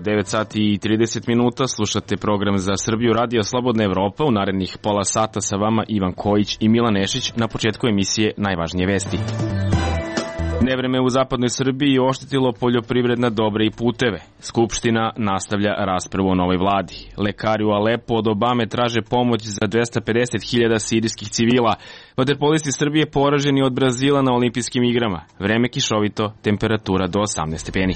9 sati i 30 minuta, slušate program za Srbiju Radio Slobodna Evropa. U narednih pola sata sa vama Ivan Kojić i Milan Nešić. Na početku emisije najvažnije vesti. Nevreme u zapadnoj Srbiji oštetilo poljoprivredna dobra i puteve. Skupština nastavlja raspravu o novoj vladi. Lekari u Alepu od Obame traže pomoć za 250.000 sirijskih civila. Vaterpolisti Srbije poraženi od Brazila na olimpijskim igrama. Vreme kišovito, temperatura do 18 stepeni.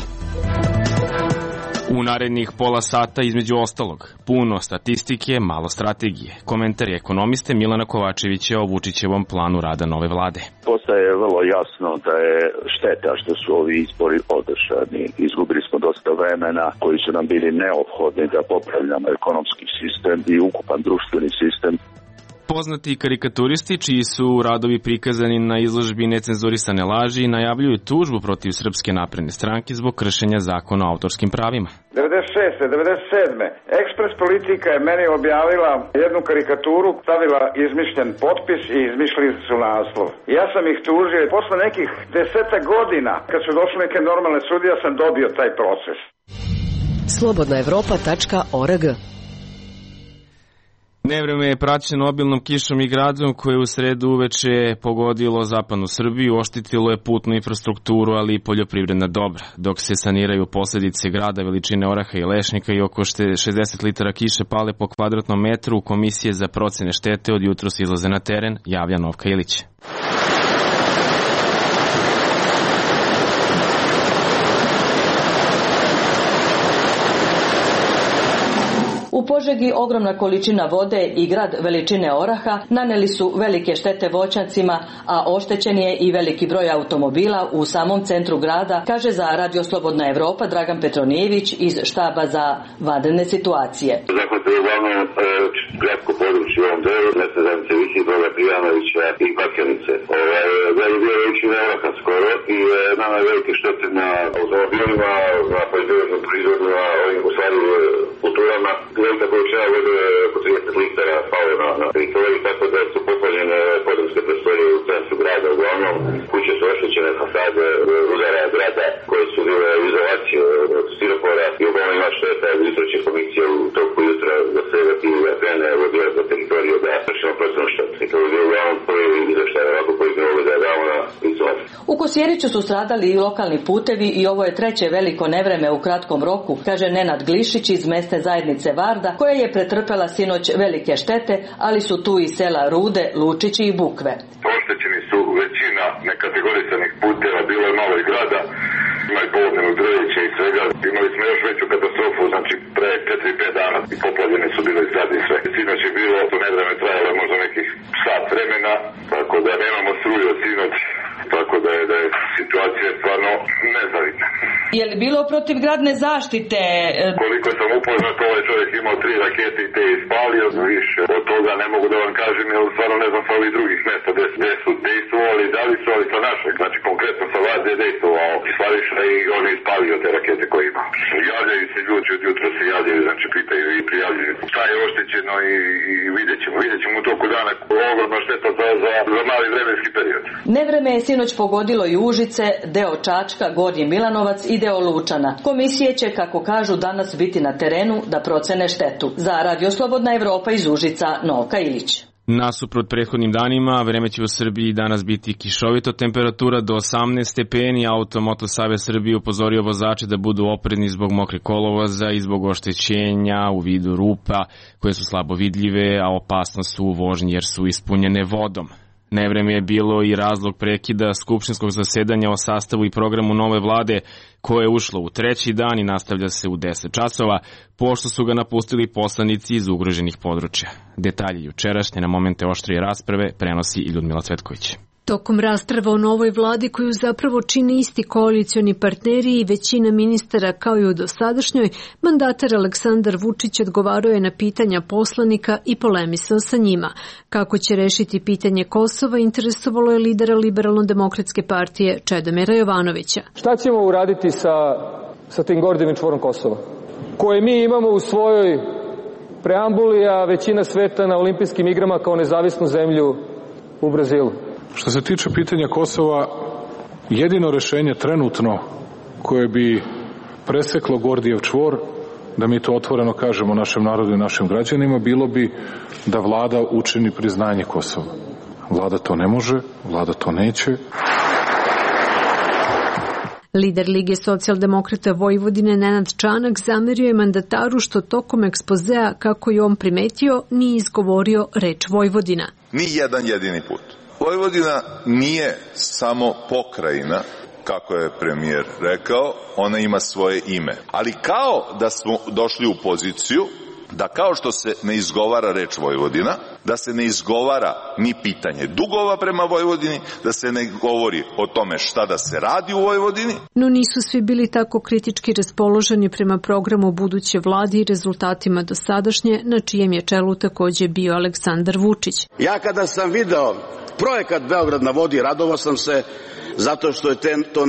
U narednih pola sata između ostalog, puno statistike, malo strategije. Komentari ekonomiste Milana Kovačevića o Vučićevom planu rada nove vlade. Postaje vrlo jasno da je šteta što su ovi izbori održani. Izgubili smo dosta vremena koji su nam bili neophodni da popravljamo ekonomski sistem i ukupan društveni sistem. Poznati karikaturisti, čiji su radovi prikazani na izložbi Necenzurisane laži, najavljuju tužbu protiv Srpske napredne stranke zbog kršenja zakona o autorskim pravima. 96. 97. Ekspres Politika je meni objavila jednu karikaturu, stavila izmišljen potpis i izmišljali su naslov. Ja sam ih tužio i posle nekih 10 godina, kad su došli neke normalne sudije, sam dobio taj proces. slobodnaevropa.org. Nevreme je praćeno obilnom kišom i gradom koje u sredu uveče pogodilo zapadnu Srbiju, oštetilo je putnu infrastrukturu, ali i poljoprivredna dobra. Dok se saniraju posledice grada veličine oraha i lešnika i oko 60 litara kiše pale po kvadratnom metru, Komisije za procene štete od jutros izlaze na teren, javlja Novka Ilić. U Požegi ogromna količina vode i grad veličine oraha naneli su velike štete voćnjacima, a oštećen je i veliki broj automobila u samom centru grada, kaže za Radio Slobodna Evropa Dragan Petronijević iz štaba za vanredne situacije. Zahvatio je uglavnom gradsko područje u ovom delu, Mesezanice, Visidora, Prijanovića i Bakjanice. Da je bio veličina oraha skoro i nama je velike štete na automobilima, na poljoprivrednom proizvodu, na ovim kulturama. Velika količina vode oko 30 litara pao na teritoriji, tako da su poplavljene podrumske prostorije u centru grada. Uglavnom, kuće su oštećene, fasade udara grada koje su bile u izolaciji od stiropora i uglavnom ima šteta od istračne komisije u toku jutra da se evakuira krene vodila za teritoriju da vršimo procenu štetu. I to je bio uglavnom prvi izveštaj ovako koji bi mogli da damo na izolaciju. U Kosjeriću su stradali i lokalni putevi i ovo je treće veliko nevreme u kratkom roku, kaže Nenad Glišić iz mesne zajednice Varda, koja je pretrpela sinoć velike štete, ali su tu i sela Rude, Lučići i Bukve. Oštećeni su većina nekategorisanih puteva, bilo je malo i grada, ima i polovinu Drevića i svega. Imali smo još veću katastrofu, znači pre 4-5 dana i poplavljene su bile zgrade i sve. Sinoć je bilo, to nevreme trajalo možda nekih sat vremena, tako da nemamo struje od sinoć, tako da je situacija stvarno nezavidna. Je li bilo protivgradne zaštite? Koliko sam upoznat, ovaj čovjek imao 3 rakete i te je ispalio, više od toga ne mogu da vam kažem, jer stvarno ne znam sa ovih drugih mesta gde su dejstvovali, da li su, ali sa našeg, znači konkretno sa vas je dejstvovao Slaviša i on je ispalio te rakete koje ima. Javljaju se ljudi, od jutra se javljaju, znači pitaju i prijavljaju. Šta je oštećeno i vidjet ćemo u toku dana ogromna šteta za mali vremenski period. Nevreme je sinoć pogodilo i Užice, deo Čačka, Gornji Milanovac i deo Lučana. Komisije će, kako kažu, danas biti na terenu da procene štetu. Za Radio Slobodna Evropa iz Užica, Novka Ilić. Nasuprot prethodnim danima, vreme će u Srbiji danas biti kišovito, temperatura do 18 stepeni. Automoto Savez Srbije upozorio vozače da budu oprezni zbog mokrih kolovoza i zbog oštećenja u vidu rupa koje su slabo vidljive, a opasnost su u vožnji jer su ispunjene vodom. Nevreme je bilo i razlog prekida skupštinskog zasedanja o sastavu i programu nove vlade koje je ušlo u treći dan i nastavlja se u 10 časova, pošto su ga napustili poslanici iz ugroženih područja. Detalji jučerašnje na momente oštrije rasprave prenosi i Ljudmila Cvetković. Tokom rasprava o novoj vladi koju zapravo čine isti koalicioni partneri i većina ministara kao i u dosadašnjoj, mandatar Aleksandar Vučić odgovarao je na pitanja poslanika i polemisao sa njima. Kako će rešiti pitanje Kosova interesovalo je lidera Liberalno-demokratske partije Čedomira Jovanovića. Šta ćemo uraditi sa tim gordijevim čvorom Kosova, koje mi imamo u svojoj preambuli, a većina sveta na olimpijskim igrama kao nezavisnu zemlju u Brazilu? Što se tiče pitanja Kosova, jedino rešenje trenutno koje bi preseklo Gordijev čvor da mi to otvoreno kažemo našem narodu i našim građanima, bilo bi da vlada učini priznanje Kosova. Vlada to ne može, vlada to neće. Lider Lige socijaldemokrata Vojvodine Nenad Čanak zamerio je mandataru što tokom ekspozea, kako je on primetio, nije izgovorio reč Vojvodina. Ni jedan jedini put. Vojvodina nije samo pokrajina, kako je premijer rekao, ona ima svoje ime. Ali kao da smo došli u poziciju da kao što se ne izgovara reč Vojvodina, da se ne izgovara ni pitanje dugova prema Vojvodini, da se ne govori o tome šta da se radi u Vojvodini. No nisu svi bili tako kritički raspoloženi prema programu buduće vlade i rezultatima dosadašnje, na čijem je čelu takođe bio Aleksandar Vučić. Ja kada sam video projekat Beograd na vodi, radovao sam se zato što je to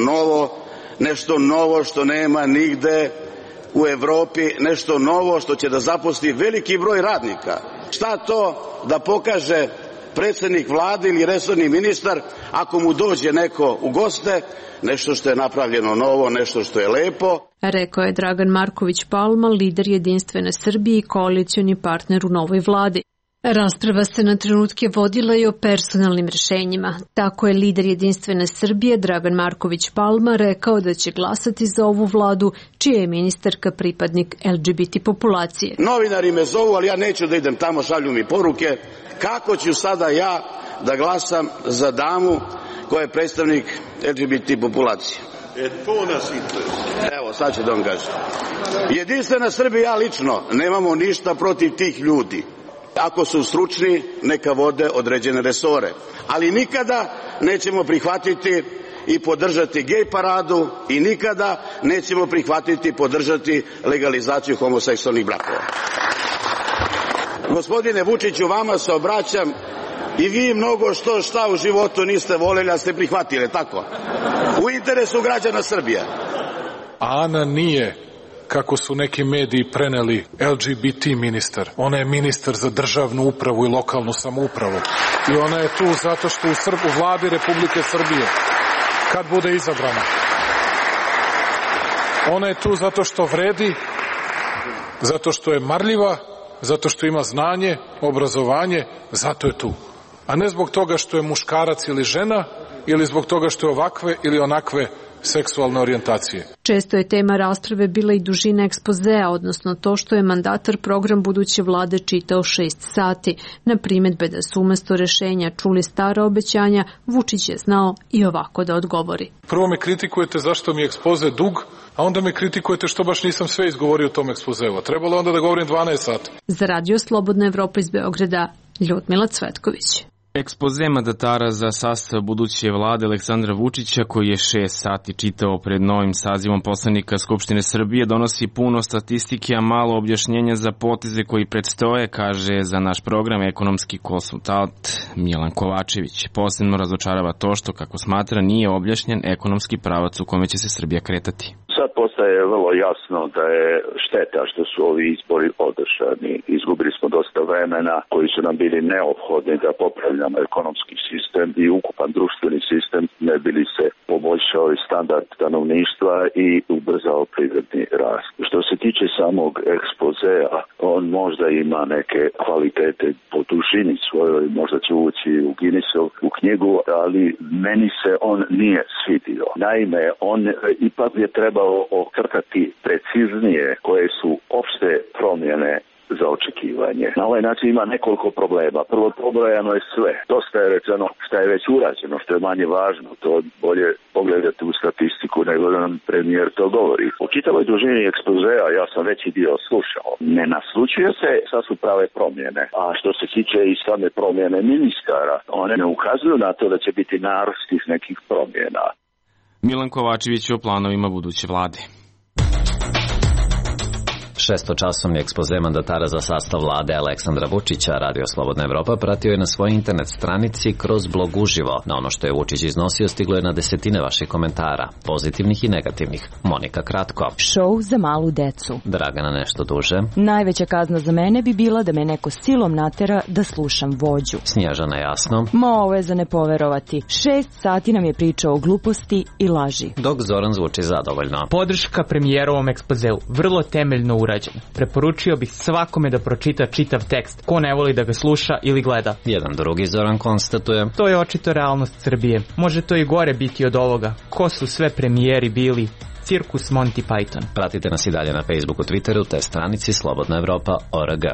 nešto novo što nema nigde u Evropi, nešto novo što će da zaposli veliki broj radnika. Šta to da pokaže predsednik vlade ili resorni ministar ako mu dođe neko u goste, nešto što je napravljeno novo, nešto što je lepo? Rekao je Dragan Marković Palma, lider Jedinstvene Srbije i koalicioni partner u novoj vladi. Rasprava se na trenutke vodila i o personalnim rešenjima. Tako je lider Jedinstvene Srbije Dragan Marković Palma rekao da će glasati za ovu vladu, čija je ministarka pripadnik LGBT populacije. Novinari me zovu, ali ja neću da idem tamo, šalju mi poruke. Kako ću sada ja da glasam za damu koja je predstavnik LGBT populacije? To nas interesuje. Evo, sad ću da vam kažem. Jedinstvena Srbija, ja lično, nemamo ništa protiv tih ljudi. Ako su stručni, neka vode određene resore. Ali nikada nećemo prihvatiti i podržati gej paradu i nikada nećemo prihvatiti i podržati legalizaciju homoseksualnih brakova. Gospodine Vučiću, vama se obraćam i vi mnogo šta u životu niste voljeli, a ste prihvatili, tako? U interesu građana Srbije. Ana nije, kako su neki mediji preneli, LGBT ministar. Ona je ministar za državnu upravu i lokalnu samoupravu. I ona je tu zato što u vladi Republike Srbije, kad bude izabrana. Ona je tu zato što vredi, zato što je marljiva, zato što ima znanje, obrazovanje, zato je tu. A ne zbog toga što je muškarac ili žena, ili zbog toga što je ovakve ili onakve seksualne orijentacije. Često je tema rasprave bila i dužina ekspozea, odnosno to što je mandatar program buduće vlade čitao 6 sati. Na primedbe da su umesto rešenja čuli stara obećanja, Vučić je znao i ovako da odgovori. Prvo me kritikujete zašto mi je ekspoze dug, a onda me kritikujete što baš nisam sve izgovorio u tom ekspozeu. Trebalo onda da govorim 12 sati. Za Radio Slobodna Evropa iz Beograda, Ljudmila Cvetković. Ekspoze mandatara za sastav buduće vlade Aleksandra Vučića, koji je 6 sati čitao pred novim sazivom poslanika Skupštine Srbije, donosi puno statistike, a malo objašnjenja za poteze koji predstoje, kaže za naš program ekonomski konsultant Milan Kovačević. Posebno razočarava to što, kako smatra, nije objašnjen ekonomski pravac u kome će se Srbija kretati. Sad postaje vrlo jasno da je šteta što su ovi izbori održani. Izgubili smo dosta vremena koji su nam bili neophodni da popravljamo ekonomski sistem i ukupan društveni sistem, ne bi li se poboljšao i standard stanovništva i ubrzao privredni rast. Što se tiče samog ekspozea, on možda ima neke kvalitete po dužini svojoj, možda će ući u Guinnessovu knjigu, ali meni se on nije svidio. Naime, on ipak je trebao okrtati preciznije koje su opšte promjene za očekivanje. Na ovaj način ima nekoliko problema. Prvo, pobrojano je sve. Dosta je rečeno šta je već urađeno, što je manje važno. To bolje pogledati u statistiku nego da nam premijer to govori. U čitavoj dužini ekspozea ja sam veći dio slušao. Ne naslučuje se, sad su prave promjene. A što se tiče i same promjene ministara, one ne ukazuju na to da će biti narast tih nekih promjena. Milan Kovačević o planovima buduće vlade. Šestočasovni ekspoze mandatara za sastav vlade Aleksandra Vučića Radio Slobodna Evropa pratio je na svojoj internet stranici kroz blog uživo. Na ono što je Vučić iznosio stiglo je na desetine vaših komentara, pozitivnih i negativnih. Monika kratko. Šou za malu decu. Dragana nešto duže. Najveća kazna za mene bi bila da me neko silom natera da slušam vođu. Snježana jasno. Ma ovo je za ne poverovati. 6 sati nam je pričao o gluposti i laži. Dok Zoran zvuči zadovoljno. Podrška premijerovom ekspozeu, vrlo temeljno urađen. Preporučio bih svakome da pročita čitav tekst, ko ne voli da ga sluša ili gleda. Jedan drugi Zoran konstatuje. To je očito realnost Srbije. Može to i gore biti od ovoga. Ko su sve premijeri bili? Cirkus Monty Python. Pratite nas i dalje na Facebooku, Twitteru te stranici Slobodna Evropa.org.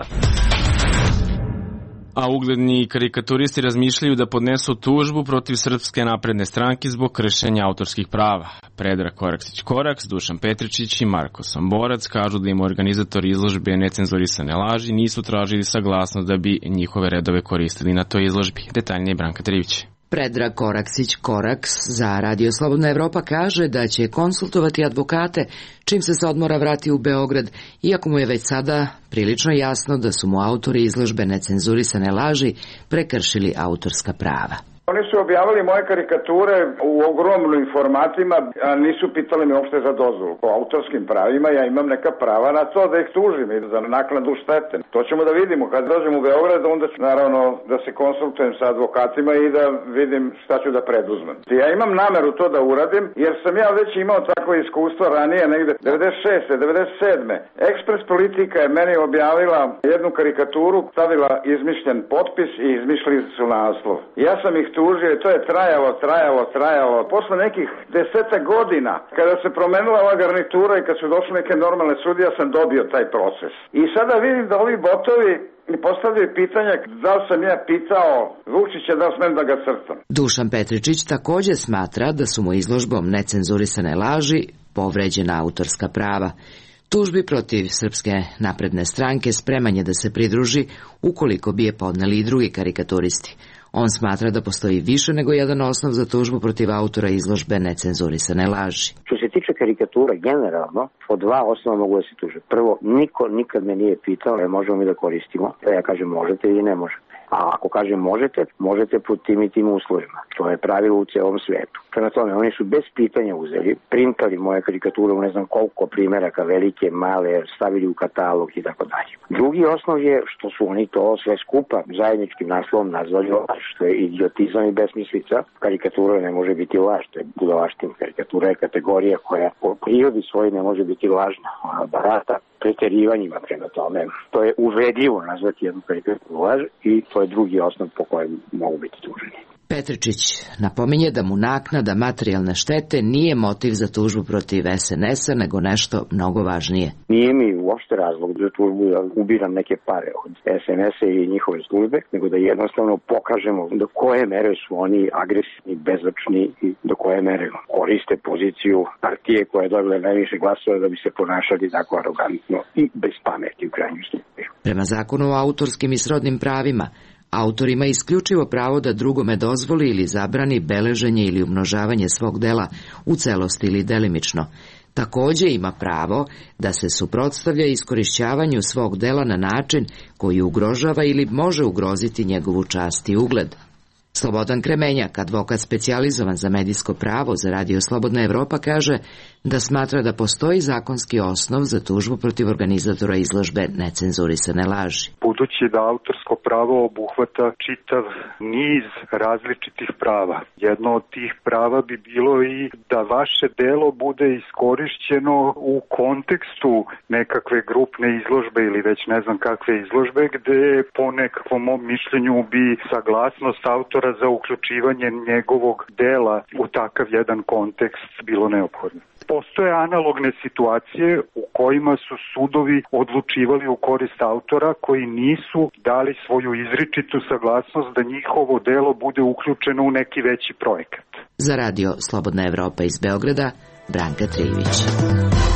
A ugledni karikaturisti razmišljaju da podnesu tužbu protiv Srpske napredne stranke zbog kršenja autorskih prava. Predrag Koraksić-Koraks, Dušan Petričić i Marko Somborac kažu da im organizatori izložbe Necenzurisane laži nisu tražili saglasnost da bi njihove redove koristili na toj izložbi. Detaljnije Branka Trivić. Predrag Koraksić-Koraks za Radio Slobodna Evropa kaže da će konsultovati advokate čim se sa odmora vrati u Beograd, iako mu je već sada prilično jasno da su mu autori izložbe Necenzurisane laži prekršili autorska prava. Oni su objavili moje karikature u ogromnim formatima, a nisu pitali me uopšte za dozvolu. Po autorskim pravima ja imam neka prava na to da ih tužim i za naknadu štete. To ćemo da vidimo. Kad dođem u Beograd, onda ću naravno da se konsultujem sa advokatima i da vidim šta ću da preduzmem. Ja imam nameru to da uradim, jer sam ja već imao takvo iskustvo ranije, negde 96. 97. Ekspres Politika je meni objavila jednu karikaturu, stavila izmišljen potpis i izmišljali su naslov. Ja sam ih tužio i to je trajalo. Posle nekih 10 godina, kada se promenila ova garnitura i kad su došli neke normalne sudije, ja sam dobio taj proces. I sada vidim da ovi botovi mi postavljaju pitanja da li sam ja pitao Vučića da li smem da ga crtam. Dušan Petričić takođe smatra da su mu izložbom Necenzurisane laži povređena autorska prava. Tužbi protiv Srpske napredne stranke spreman je da se pridruži ukoliko bi je podneli i drugi karikaturisti. On smatra da postoji više nego jedan osnov za tužbu protiv autora izložbe Necenzurisane laži. Što se tiče karikatura generalno, po dva osnova mogu da se tuže. Prvo, niko nikad me nije pitao možemo mi da koristimo. Ja kažem možete ili ne možete. A ako kažem možete pod tim i tim uslovima. To je pravilo u celom svetu. Prema tome, oni su bez pitanja uzeli, printali moje karikature u ne znam koliko primeraka, velike, male, stavili u katalog i tako dalje. Drugi osnov je što su oni to sve skupa zajedničkim naslovom nazvali laž, što je idiotizam i besmislica. Karikatura ne može biti laž, to je budalaština. Karikatura je kategorija koja po prirodi svoji ne može biti lažna. Ona barata preterivanjima prema tome. To je uvredljivo nazvati jednu karikaturu laž i to je drugi osnov po kojem mogu biti tuženi. Petričić napominje da mu naknada materijalne štete nije motiv za tužbu protiv SNS-a, nego nešto mnogo važnije. Nije mi uopšte razlog za tužbu da ubiram neke pare od SNS-a i njihove službe, nego da jednostavno pokažemo do koje mere su oni agresivni, bezočni i do koje mere koriste poziciju partije koja je dobila najviše glasova da bi se ponašali tako arogantno i bez pameti u krajnjem slučaju. Prema zakonu o autorskim i srodnim pravima, autor ima isključivo pravo da drugome dozvoli ili zabrani beleženje ili umnožavanje svog dela u celosti ili delimično. Takođe ima pravo da se suprotstavlja iskorišćavanju svog dela na način koji ugrožava ili može ugroziti njegovu čast i ugled. Slobodan Kremenjak, advokat specijalizovan za medijsko pravo za Radio Slobodna Evropa, kaže da smatra da postoji zakonski osnov za tužbu protiv organizatora izložbe Necenzurisane laži. Budući da autorsko pravo obuhvata čitav niz različitih prava. Jedno od tih prava bi bilo i da vaše delo bude iskorišćeno u kontekstu nekakve grupne izložbe ili već ne znam kakve izložbe, gde po nekakvom mom mišljenju bi saglasnost autora za uključivanje njegovog dela u takav jedan kontekst bilo neophodno. Postoje analogne situacije u kojima su sudovi odlučivali u korist autora koji nisu dali svoju izričitu saglasnost da njihovo delo bude uključeno u neki veći projekat. Za Radio Slobodna Evropa iz Beograda, Branka Trivić.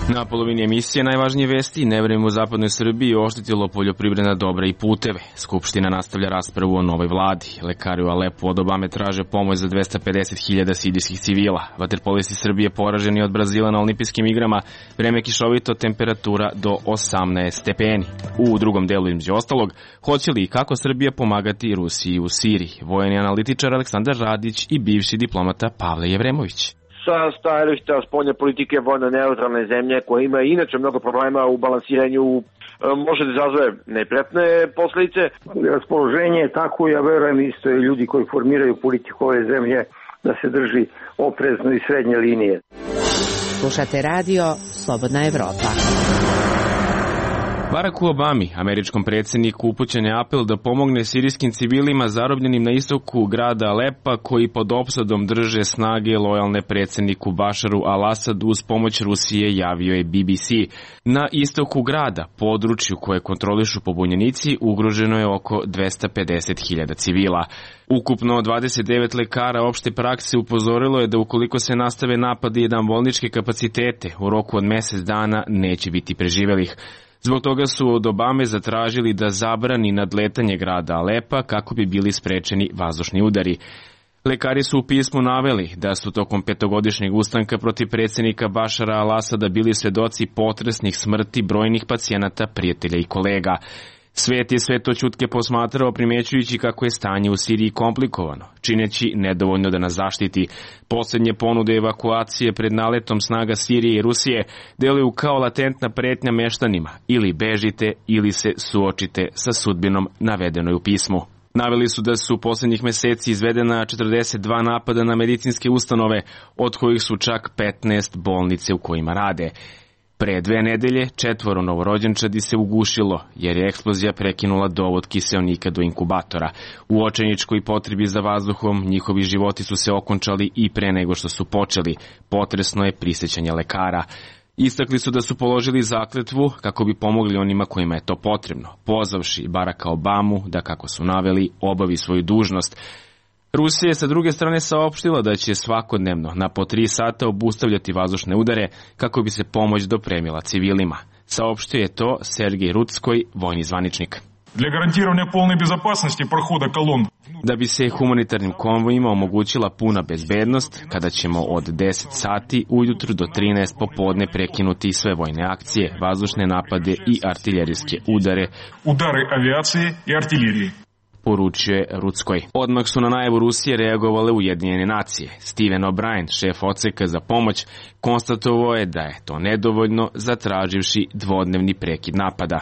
Na polovini emisije najvažnije vesti, nevreme u zapadnoj Srbiji oštetilo poljoprivredna dobra i puteve. Skupština nastavlja raspravu o novoj vladi. Lekari u Alepu od Obame traže pomoć za 250.000 sirijskih civila. Vaterpolisti Srbije poraženi od Brazila na olimpijskim igrama, vreme kišovito, temperatura do 18 stepeni. U drugom delu između ostalog, hoće li i kako Srbija pomagati Rusiji u Siriji? Vojni analitičar Aleksandar Radić i bivši diplomata Pavle Jevremović. Sa stajališta spoljne politike vojno neutralne zemlje koja ima inače mnogo problema u balansiranju može da izazove neprijatne posledice. Raspoloženje je tako, ja verujem isto i ljudi koji formiraju politiku ove zemlje da se drži oprezno i srednje linije. Slušate radio Slobodna Evropa. Baracku Obami, američkom predsjedniku, upućen je apel da pomogne sirijskim civilima zarobljenim na istoku grada Alepa koji pod opsadom drže snage lojalne predsjedniku Bašaru al-Asadu uz pomoć Rusije, javio je BBC. Na istoku grada, području koje kontrolišu pobunjenici, ugroženo je oko 250.000 civila. Ukupno 29 lekara opšte prakse upozorilo je da ukoliko se nastave napadi na bolničke kapacitete, u roku od mjesec dana neće biti preživelih. Zbog toga su od Obame zatražili da zabrani nadletanje grada Alepa kako bi bili sprečeni vazdušni udari. Lekari su u pismu naveli da su tokom 5-godišnjeg ustanka protiv predsjednika Bašara al-Asada bili svedoci potresnih smrti brojnih pacijenata, prijatelja i kolega. Svet je sve to ćutke posmatrao, primjećujući kako je stanje u Siriji komplikovano, čineći nedovoljno da nas zaštiti. Posljednje ponude evakuacije pred naletom snaga Sirije i Rusije deluju kao latentna pretnja meštanima, ili bežite ili se suočite sa sudbinom navedenoj u pismu. Naveli su da su posljednjih meseci izvedena 42 napada na medicinske ustanove, od kojih su čak 15 bolnice u kojima rade. Pre 2 nedelje 4 novorođenčadi se ugušilo, jer je eksplozija prekinula dovod kiseonika do inkubatora. U očajničkoj potrebi za vazduhom njihovi životi su se okončali i pre nego što su počeli. Potresno je prisjećanje lekara. Istakli su da su položili zakletvu kako bi pomogli onima kojima je to potrebno, pozvavši Baracka Obamu da, kako su naveli, obavi svoju dužnost. Rusija je sa druge strane saopštila da će svakodnevno na po 3 sata obustavljati vazdušne udare kako bi se pomoć dopremila civilima. Saopštio je to Sergej Rutskoj, vojni zvaničnik. Da bi se humanitarnim konvojima omogućila puna bezbednost, kada ćemo od 10 sati ujutru do 13 popodne prekinuti sve vojne akcije, vazdušne napade i artiljerijske udare. Udare avijacije i artiljerije. Poručuje Rutskoj. Odmah su na najavu Rusije reagovale Ujedinjene nacije. Steven O'Brien, šef odseka za pomoć, konstatovao je da je to nedovoljno, zatraživši dvodnevni prekid napada.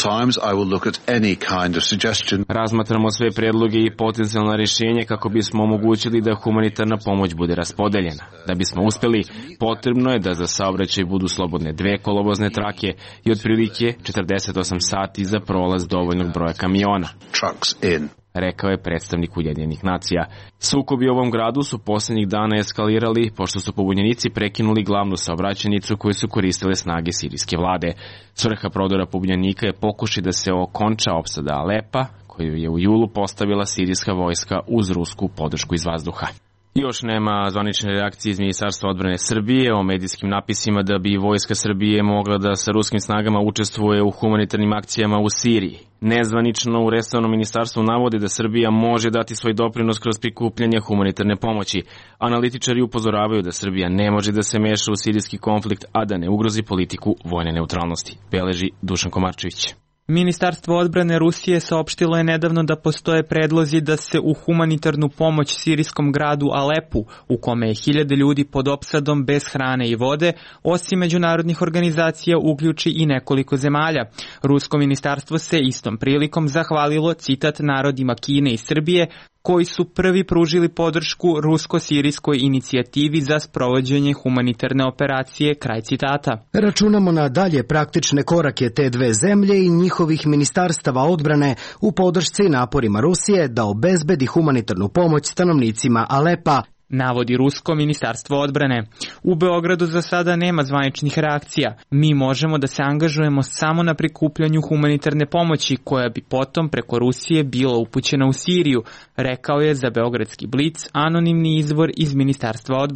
Razmatramo sve predloge i potencijalna rješenja kako bismo omogućili da humanitarna pomoć bude raspodeljena. Da bismo uspjeli, potrebno je da za saobraćaj budu slobodne 2 kolovozne trake i otprilike 48 sati za prolaz dovoljnog broja kamiona, rekao je predstavnik Ujedinjenih nacija. Sukobi u ovom gradu su posljednjih dana eskalirali pošto su pobunjenici prekinuli glavnu saobraćajnicu koju su koristile snage sirijske vlade. Svrha prodora pobunjenika je pokušaj da se okonča opsada Alepa, koju je u julu postavila sirijska vojska uz rusku podršku iz vazduha. Još nema zvanične reakcije iz Ministarstva odbrane Srbije o medijskim napisima da bi vojska Srbije mogla da sa ruskim snagama učestvuje u humanitarnim akcijama u Siriji. Nezvanično u resornom ministarstvu navode da Srbija može dati svoj doprinos kroz prikupljanje humanitarne pomoći. Analitičari upozoravaju da Srbija ne može da se meša u sirijski konflikt, a da ne ugrozi politiku vojne neutralnosti, beleži Dušan Komarčević. Ministarstvo odbrane Rusije saopštilo je nedavno da postoje predlozi da se u humanitarnu pomoć sirijskom gradu Alepu, u kome je 1000 ljudi pod opsadom bez hrane i vode, osim međunarodnih organizacija uključi i nekoliko zemalja. Rusko ministarstvo se istom prilikom zahvalilo, citat, narodima Kine i Srbije, koji su prvi pružili podršku rusko-sirijskoj inicijativi za sprovođenje humanitarne operacije, kraj citata. Računamo na dalje praktične korake te 2 zemlje i njihovih ministarstava odbrane u podršci naporima Rusije da obezbedi humanitarnu pomoć stanovnicima Alepa, navodi Rusko ministarstvo odbrane. U Beogradu za sada nema zvaničnih reakcija. Mi možemo da se angažujemo samo na prikupljanju humanitarne pomoći koja bi potom preko Rusije bila upućena u Siriju, rekao je za Beogradski Blic anonimni izvor iz ministarstva odbrane.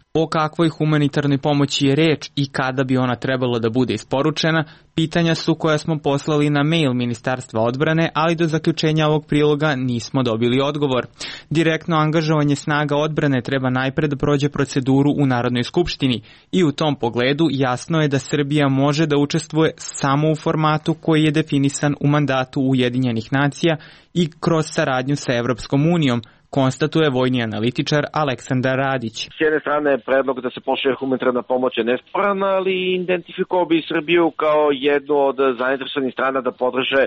O kakvoj humanitarnoj pomoći je reč i kada bi ona trebala da bude isporučena, pitanja su koja smo poslali na mail Ministarstva odbrane, ali do zaključenja ovog priloga nismo dobili odgovor. Direktno angažovanje snaga odbrane treba najpre da prođe proceduru u Narodnoj skupštini i u tom pogledu jasno je da Srbija može da učestvuje samo u formatu koji je definisan u mandatu Ujedinjenih nacija i kroz saradnju sa Evropskom unijom, konstatuje vojni analitičar Aleksandar Radić. S jedne strane, predlog da se pošalje humanitarna pomoć je nesporan, ali identifikovao bi Srbiju kao jednu od zainteresovanih strana da podrže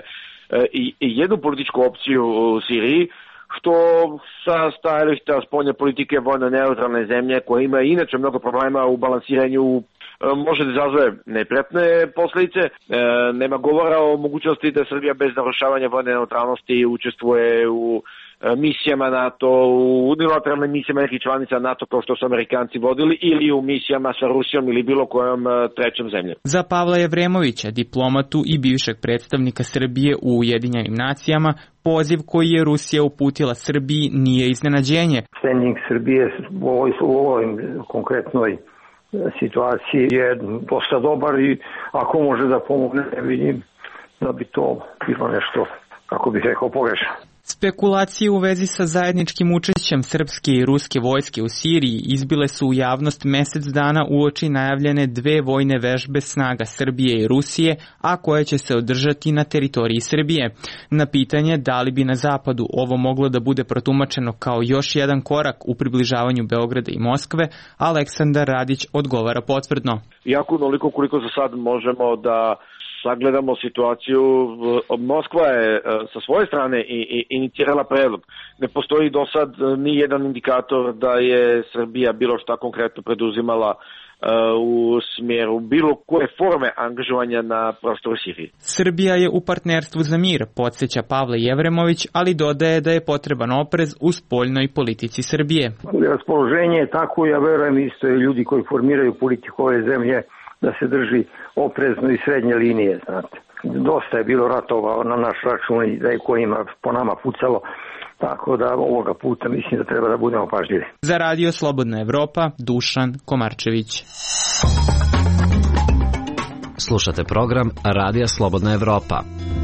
i jednu političku opciju u Siriji, što sa stajališta spoljne politike vojno neutralne zemlje, koja ima inače mnogo problema u balansiranju, može da izazove neprijatne posledice. Nema govora o mogućnosti da Srbija bez narušavanja vojne neutralnosti učestvuje u misijama NATO, u unilateralnim misijama nekih članica NATO kao što su Amerikanci vodili, ili u misijama sa Rusijom ili bilo kojom trećom zemljom. Za Pavla Jevremovića, diplomatu i bivšeg predstavnika Srbije u Ujedinjenim nacijama, poziv koji je Rusija uputila Srbiji nije iznenađenje. Standing Srbije u ovoj konkretnoj situaciji je dosta dobar i ako može da pomogne, ne vidim da bi to bilo nešto, kako bih rekao, pogrešno. Spekulacije u vezi sa zajedničkim učešćem srpske i ruske vojske u Siriji izbile su u javnost mesec dana uoči najavljene dve vojne vežbe snaga Srbije i Rusije, a koje će se održati na teritoriji Srbije. Na pitanje da li bi na zapadu ovo moglo da bude protumačeno kao još jedan korak u približavanju Beograda i Moskve, Aleksandar Radić odgovara potvrdno. Iako onoliko koliko za sad možemo da sagledamo situaciju, Moskva je sa svoje strane inicirala predlog. Ne postoji do sad ni jedan indikator da je Srbija bilo šta konkretno preduzimala u smjeru bilo koje forme angažovanja na prostoru Sirije. Srbija je u partnerstvu za mir, podsjeća Pavle Jevremović, ali dodaje da je potreban oprez u spoljnoj politici Srbije. Raspoloženje je tako, ja verujem isto i ljudi koji formiraju politiku ove zemlje, da se drži oprezno i srednje linije, znate. Dosta je bilo ratova na naš račun i da je kojima po nama pucalo, tako da ovoga puta mislim da treba da budemo pažljivi. Za Radio Slobodna Evropa, Dušan Komarčević. Slušate program Radija Slobodna Evropa.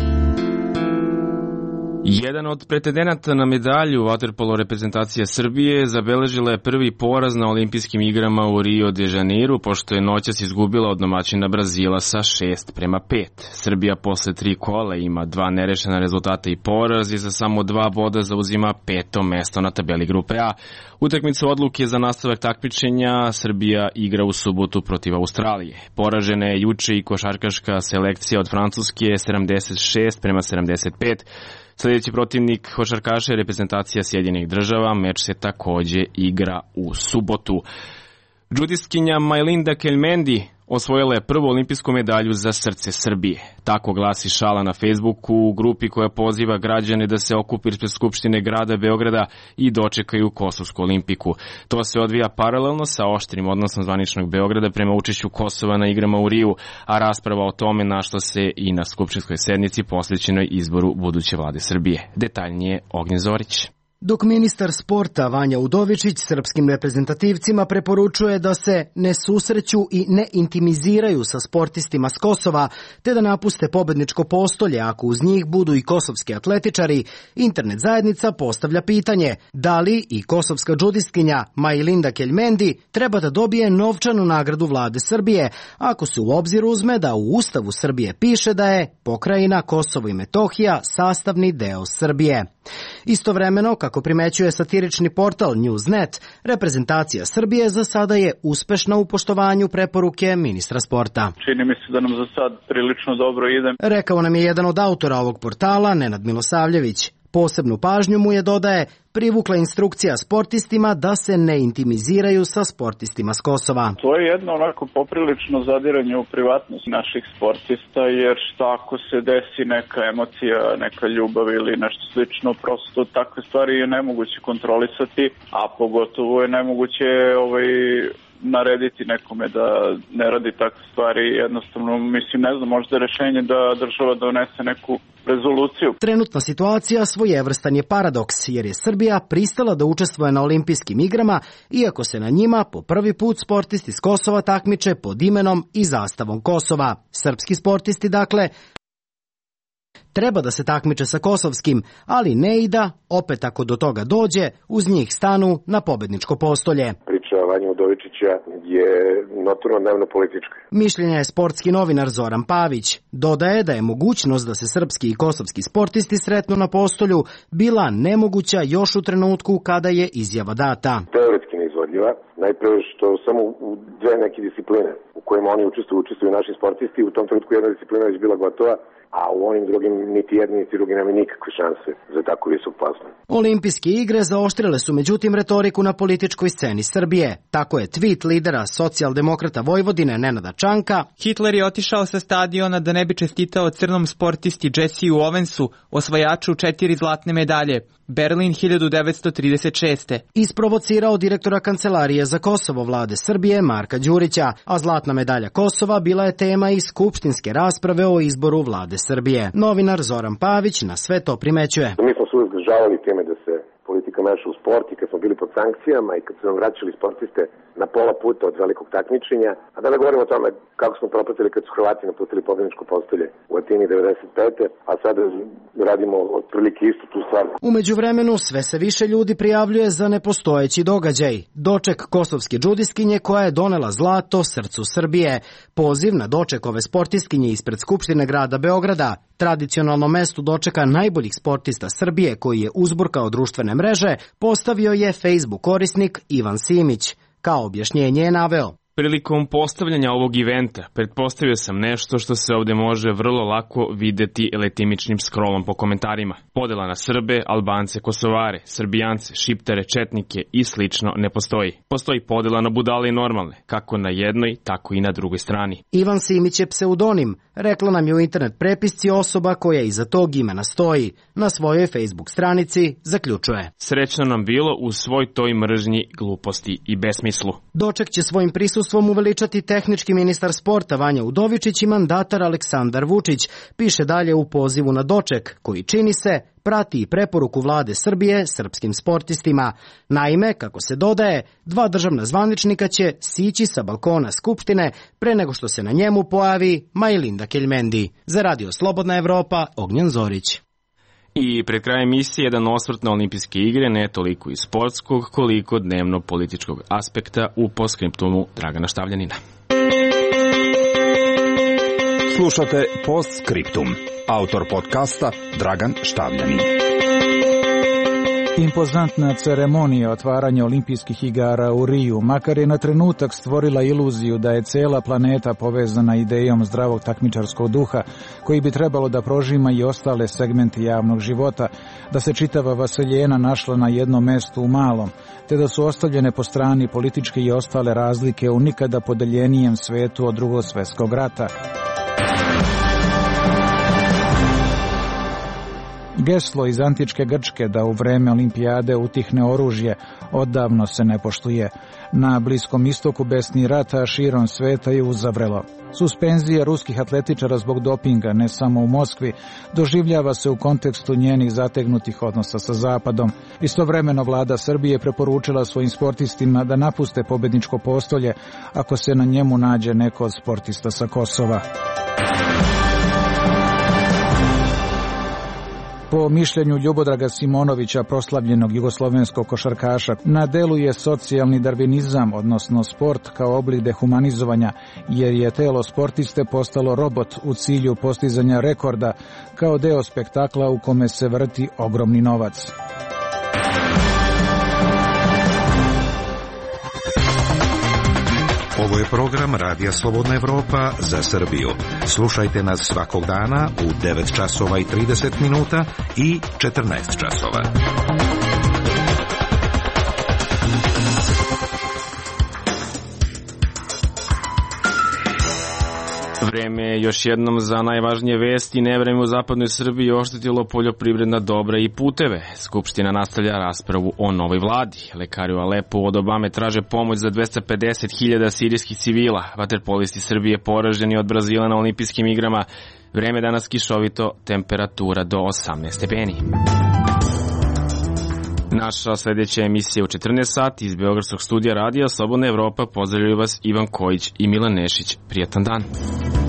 Jedan od pretendenata na medalju vaterpolo reprezentacija Srbije zabeležila je prvi poraz na olimpijskim igrama u Rio de Janeiro, pošto je noćas izgubila od domaćina Brazila sa 6:5. Srbija posle 3 kola ima 2 nerešena rezultata i poraz i za samo 2 boda zauzima 5. mesto na tabeli grupe A. Utakmicu odluke za nastavak takmičenja Srbija igra u subotu protiv Australije. Poražena je juče i košarkaška selekcija od Francuske 76:75. Sljedeći protivnik košarkaša je reprezentacija Sjedinjenih Država, meč se takođe igra u subotu. Džudistkinja Majlinda Kelmendi osvojila je prvu olimpijsku medalju za srce Srbije. Tako glasi šala na Facebooku u grupi koja poziva građane da se okupi ispred Skupštine grada Beograda i dočekaju Kosovsku olimpiku. To se odvija paralelno sa oštrim odnosom zvaničnog Beograda prema učešću Kosova na igrama u Riju, a rasprava o tome našla se i na skupštinskoj sednici posvećenoj izboru buduće vlade Srbije. Detaljnije Ognjen Zorić. Dok ministar sporta Vanja Udovičić srpskim reprezentativcima preporučuje da se ne susreću i ne intimiziraju sa sportistima s Kosova, te da napuste pobedničko postolje ako uz njih budu i kosovski atletičari, internet zajednica postavlja pitanje da li i kosovska džudistkinja Majlinda Kelmendi treba da dobije novčanu nagradu vlade Srbije, ako se u obzir uzme da u Ustavu Srbije piše da je pokrajina Kosovo i Metohija sastavni deo Srbije. Istovremeno, kako primećuje satirični portal Newsnet, reprezentacija Srbije za sada je uspešna u poštovanju preporuke ministra sporta. Čini mi se da nam za sad prilično dobro ide. Rekao nam je jedan od autora ovog portala, Nenad Milosavljević. Posebnu pažnju mu je, dodaje, privukla instrukcija sportistima da se ne intimiziraju sa sportistima s Kosova. To je jedno onako poprilično zadiranje u privatnost naših sportista, jer šta ako se desi neka emocija, neka ljubav ili nešto slično, prosto takve stvari je nemoguće kontrolisati, a pogotovo je nemoguće narediti nekome da ne radi takve stvari. Jednostavno, mislim, ne znam, možda je rešenje da država donese neku rezoluciju. Trenutna situacija svojevrstan je paradoks, jer je Srbija pristala da učestvuje na olimpijskim igrama, iako se na njima po prvi put sportisti s Kosova takmiče pod imenom i zastavom Kosova. Srpski sportisti, dakle, treba da se takmiče sa kosovskim, ali ne i da, opet ako do toga dođe, uz njih stanu na pobedničko postolje. Priča Vanje Udovičića je notorno dnevno politička. Mišljenja je sportski novinar Zoran Pavić. Dodaje da je mogućnost da se srpski i kosovski sportisti sretnu na postolju bila nemoguća još u trenutku kada je izjava data. Teoretski neizvodljiva, najprve što samo u dve neke discipline u kojima oni učestvuju naši sportisti, u tom trenutku jedna disciplina već bila gotova, a u onim drugim niti jedni niti drugi nema nikakve šanse za tako visok plasman. Olimpijske igre zaoštrile su međutim retoriku na političkoj sceni Srbije. Tako je tweet lidera socijaldemokrata Vojvodine Nenada Čanka: Hitler je otišao sa stadiona da ne bi čestitao crnom sportisti Jessiju Owensu, osvajaču 4 zlatne medalje. Berlin 1936. Isprovocirao direktora Kancelarije za Kosovo vlade Srbije Marka Đurića, a zlatna medalja Kosova bila je tema i skupštinske rasprave o izboru vlade Srbije. Novinar Zoran Pavić na sve to primećuje. Mi smo se uvijek žalili teme da se politika meša u sport i kad smo bili pod sankcijama i kad su nam vraćali sportiste na pola puta od velikog takmičenja, a da ne govorimo o tome kako smo propatili kad su Hrvati napustili pobedničko postolje u Atini 95. a sada radimo otprilike istu tu stvar. U međuvremenu sve se više ljudi prijavljuje za nepostojeći događaj. Doček kosovske džudiskinje koja je donela zlato srcu Srbije. Poziv na doček ove sportistkinje ispred Skupštine grada Beograda, tradicionalno mesto dočeka najboljih sportista Srbije koji je uzburkao društvene mreže, postavio je Facebook korisnik Ivan Simić. Kao objašnjenje je naveo: Prilikom postavljanja ovog eventa pretpostavio sam nešto što se ovde može vrlo lako videti letimičnim scrollom po komentarima. Podela na Srbe, Albance, Kosovare, Srbijance, Šiptare, Četnike i slično ne postoji. Postoji podela na budale i normalne, kako na jednoj, tako i na drugoj strani. Ivan Simić je pseudonim. Rekla nam je u internet prepisci osoba koja iza tog imena stoji. Na svojoj Facebook stranici zaključuje: Srećno nam bilo u svoj toj mržnji, gluposti i besmislu. Doček će svojim prisustvom uveličati tehnički ministar sporta Vanja Udovičić i mandatar Aleksandar Vučić, piše dalje u pozivu na doček, koji čini se prati i preporuku vlade Srbije srpskim sportistima. Naime, kako se dodaje, 2 državna zvaničnika će sići sa balkona Skupštine pre nego što se na njemu pojavi Majlinda Keljmendi. Za Radio Slobodna Evropa, Ognjan Zorić. I pred krajem emisije jedan osvrt na olimpijske igre, ne toliko iz sportskog koliko dnevno političkog aspekta u postskriptumu Dragana Štavljanina. Slušate Postskriptum. Autor podcasta Dragan Štavljanin. Impozantna ceremonija otvaranja olimpijskih igara u Riju makar je na trenutak stvorila iluziju da je cela planeta povezana idejom zdravog takmičarskog duha koji bi trebalo da prožima i ostale segmente javnog života, da se čitava vaseljena našla na jednom mestu u malom, te da su ostavljene po strani političke i ostale razlike u nikada podeljenijem svetu od Drugog svjetskog rata. Geslo iz antičke Grčke da u vreme olimpijade utihne oružje odavno se ne poštuje. Na Bliskom istoku besni rata širom sveta je uzavrelo. Suspenzija ruskih atletičara zbog dopinga, ne samo u Moskvi, doživljava se u kontekstu njenih zategnutih odnosa sa Zapadom. Istovremeno vlada Srbije preporučila svojim sportistima da napuste pobedničko postolje ako se na njemu nađe neko od sportista sa Kosova. Po mišljenju Ljubodraga Simonovića, proslavljenog jugoslovenskog košarkaša, na delu je socijalni darvinizam, odnosno sport kao oblik dehumanizovanja, jer je telo sportiste postalo robot u cilju postizanja rekorda kao deo spektakla u kome se vrti ogromni novac. Ovo je program Radija Slobodna Evropa za Srbiju. Slušajte nas svakog dana u 9 časova i 30 minuta i 14 časova. Vreme još jednom za najvažnije vesti. Nevreme u zapadnoj Srbiji oštetilo poljoprivredna dobra i puteve. Skupština nastavlja raspravu o novoj vladi. Lekari u Alepu od Obame traže pomoć za 250.000 sirijskih civila. Vaterpolisti Srbije poraženi od Brazila na olimpijskim igrama. Vreme danas kišovito, temperatura do 18 stepeni. Naša sljedeća emisija u 14 sati iz Beogradskog studija radija Slobodna Evropa. Pozdravljaju vas Ivan Kojić i Milan Nešić. Prijatan dan.